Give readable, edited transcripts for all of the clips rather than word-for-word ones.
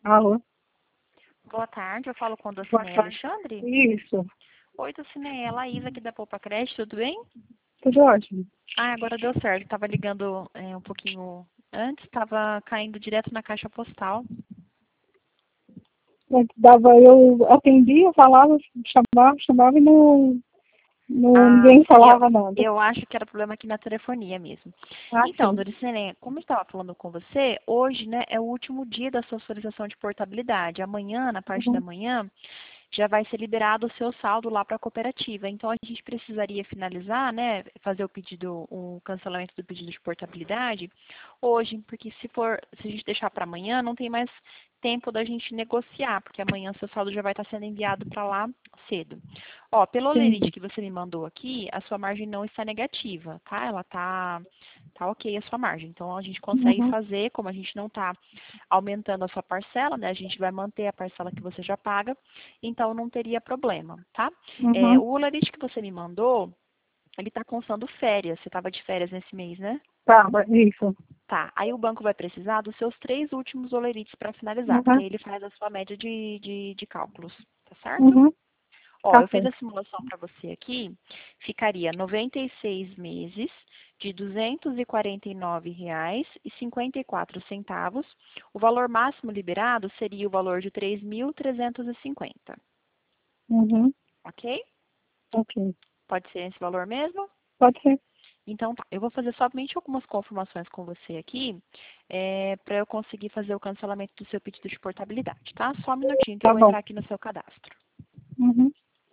Alô? Boa tarde, eu falo com a Boa Dulcineia tarde. Alexandre. Isso. Oi, Dulcineia, é a Laísa aqui da Poupa Crédito, tudo bem? Tudo ótimo. Ah, agora deu certo, estava ligando um pouquinho antes, estava caindo direto na caixa postal. Eu atendia, falava, chamava e ninguém falava nada. Eu acho que era problema aqui na telefonia mesmo. Ah, Então, sim. Dulcineia, como eu estava falando com você, hoje, né, é o último dia da sua solicitação de portabilidade. Amanhã, na parte da Uhum. manhã, já vai ser liberado o seu saldo lá para a cooperativa. Então, a gente precisaria finalizar, né, fazer o cancelamento do pedido de portabilidade hoje, porque se a gente deixar para amanhã, não tem mais tempo da gente negociar, porque amanhã seu saldo já vai estar sendo enviado para lá cedo. Ó, pelo olerite Entendi. que você me mandou aqui, a sua margem não está negativa, tá? Ela tá ok a sua margem. Então, a gente consegue Uhum. fazer, como a gente não está aumentando a sua parcela, né? A gente vai manter a parcela que você já paga, então não teria problema, tá? Uhum. O olerite que você me mandou, ele está constando férias. Você estava de férias nesse mês, né? Tá, isso. Tá. Aí o banco vai precisar dos seus 3 últimos olerites para finalizar, porque Uhum. aí ele faz a sua média de cálculos, tá certo? Uhum. Ó, Tá eu fiz a certo. simulação para você aqui, ficaria 96 meses de R$ 249,54. O valor máximo liberado seria o valor de 3.350, Uhum. ok? Ok. Pode ser esse valor mesmo? Pode ser. Então tá, eu vou fazer somente algumas confirmações com você aqui, para eu conseguir fazer o cancelamento do seu pedido de portabilidade, tá? Só um minutinho que eu Tá vou bom. entrar aqui no seu cadastro. Uhum.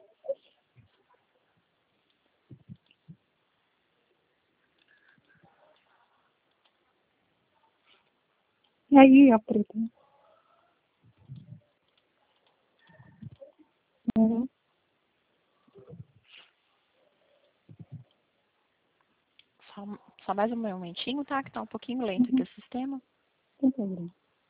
E aí, a preta? Uhum. Só, só mais um momentinho, tá? Que tá um pouquinho lento aqui Uhum. o sistema. Sem problema.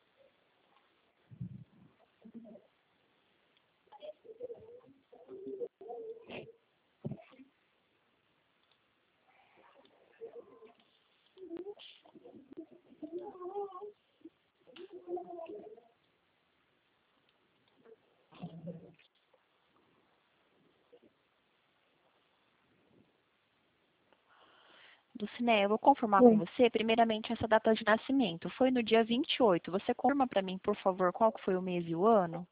Dulcineia, eu vou confirmar com Oi. você, primeiramente, essa data de nascimento. Foi no dia 28. Você confirma para mim, por favor, qual que foi o mês e o ano?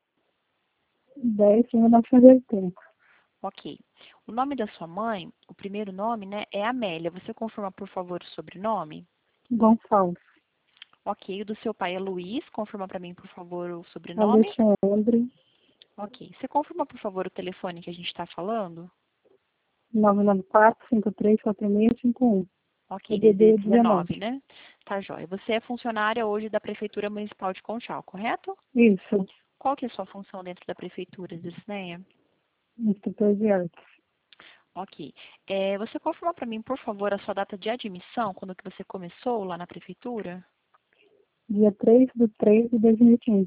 10.1980. Ok. O nome da sua mãe, o primeiro nome, né, é Amélia. Você confirma, por favor, o sobrenome? Gonçalves. Ok. O do seu pai é Luiz. Confirma para mim, por favor, o sobrenome? Alexandre. Ok. Você confirma, por favor, o telefone que a gente está falando? 994-53-4651. Ok, DD DDD 19. 19, né? Tá joia. Você é funcionária hoje da Prefeitura Municipal de Conchal, correto? Isso. Qual que é a sua função dentro da Prefeitura, Dulcineia? Instrutor de artes. Ok. Você confirma para mim, por favor, a sua data de admissão, quando que você começou lá na Prefeitura? Dia 3/3/2015.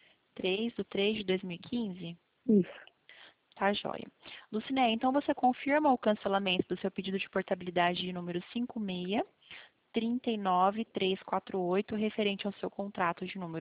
3/3/2015. Isso. Tá joia. Lucinéia, então você confirma o cancelamento do seu pedido de portabilidade de número 5639348, referente ao seu contrato de número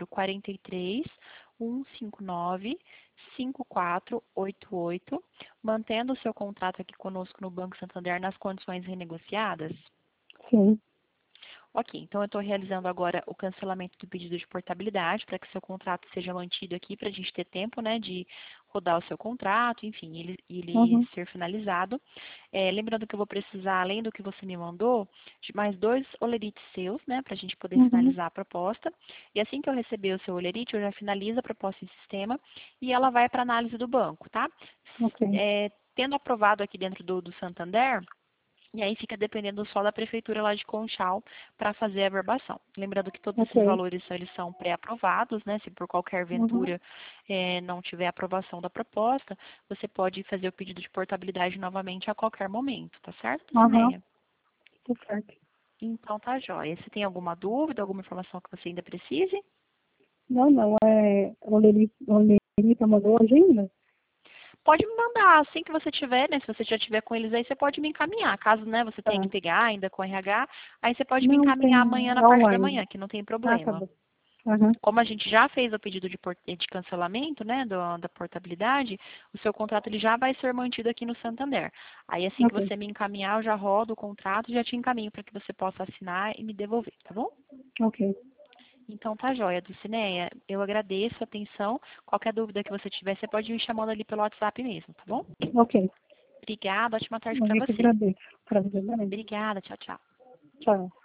43.159.5488, mantendo o seu contrato aqui conosco no Banco Santander nas condições renegociadas? Sim. Ok, então eu estou realizando agora o cancelamento do pedido de portabilidade para que seu contrato seja mantido aqui para a gente ter tempo, né, de rodar o seu contrato, enfim, ele Uhum. ser finalizado. Lembrando que eu vou precisar, além do que você me mandou, de mais 2 olerites seus, né, para a gente poder Uhum. finalizar a proposta. E assim que eu receber o seu olerite, eu já finalizo a proposta em sistema e ela vai para análise do banco, tá? Ok. Tendo aprovado aqui dentro do Santander, e aí fica dependendo só da prefeitura lá de Conchal para fazer a verbação. Lembrando que todos esses Ok. valores eles são pré-aprovados, né? Se por qualquer Uhum. ventura não tiver aprovação da proposta, você pode fazer o pedido de portabilidade novamente a qualquer momento, tá certo, Uhum. Cineia? Tá certo. Então tá jóia. Se tem alguma dúvida, alguma informação que você ainda precise, Não, não. O Lelita mandou hoje ainda? pode me mandar assim que você tiver, né? Se você já tiver com eles aí, você pode me encaminhar. Caso, né, você tenha que Tá. pegar ainda com o RH, aí você pode me Não, encaminhar tem. amanhã na É parte da online. manhã, que não tem Ah, tá problema. bom. Aham. Como a gente já fez o pedido de cancelamento, né, da portabilidade, o seu contrato ele já vai ser mantido aqui no Santander. Aí assim que Ok. você me encaminhar, eu já rodo o contrato e já te encaminho para que você possa assinar e me devolver, tá bom? Ok. Então tá joia, Dulcineia. Eu agradeço a atenção. Qualquer dúvida que você tiver, você pode me chamando ali pelo WhatsApp mesmo, tá bom? Ok. Obrigada, ótima tarde para Eu que você. agradeço. Prazer também. Obrigada, tchau, tchau. Tchau.